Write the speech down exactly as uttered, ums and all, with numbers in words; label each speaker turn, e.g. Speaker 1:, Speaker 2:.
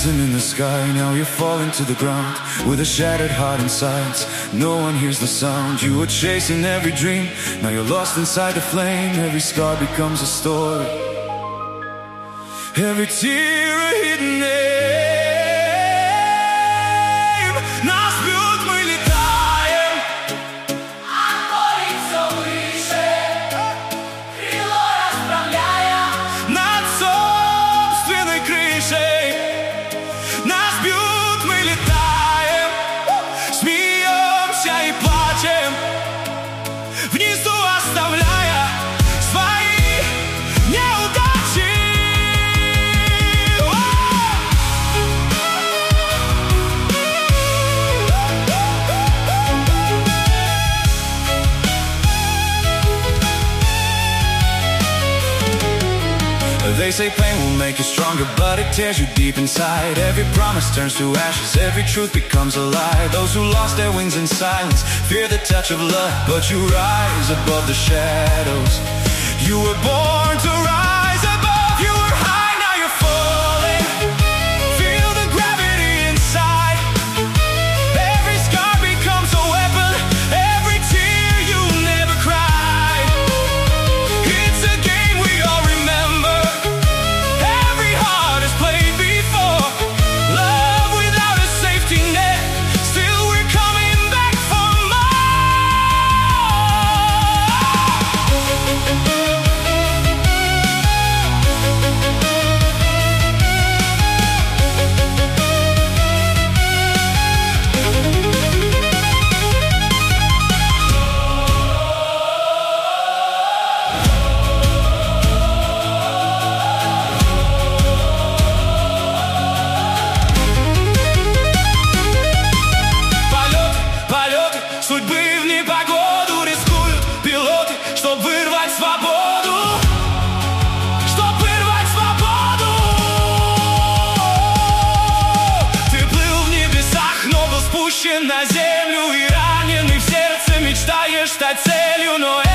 Speaker 1: dancing in the sky. Now you're falling to the ground with a shattered heart inside. No one hears the sound. You were chasing every dream. Now you're lost inside the flame. Every scar becomes a story. Every tear a hidden name. Нас бьют, мы летаем.
Speaker 2: Огонь все выше, крыло расправляя
Speaker 1: Над собственной крышей. Нас бьют, мы летаем. Смеемся и плачем, внизу оставляя свои неудачи. They say pain will make you stronger, but it tears you deep inside. Every promise turns to ashes, every truth becomes a lie. Those who lost their wings in silence fear the touch of love, but you rise above the shadows. You were born to rise above. You were high, now you're falling. Feel the gravity inside. Every scar becomes a weapon. Every tear you never cried. It's a game we all remember. Every heart has played before. Love without a safety net. Still we're coming back for полеты, судьбы в непогоду. Рискуют пилоты, чтоб вырвать свободу. Чтоб вырвать свободу. Ты плыл в небесах, но был спущен на землю. И раненый в сердце мечтаешь стать целью, но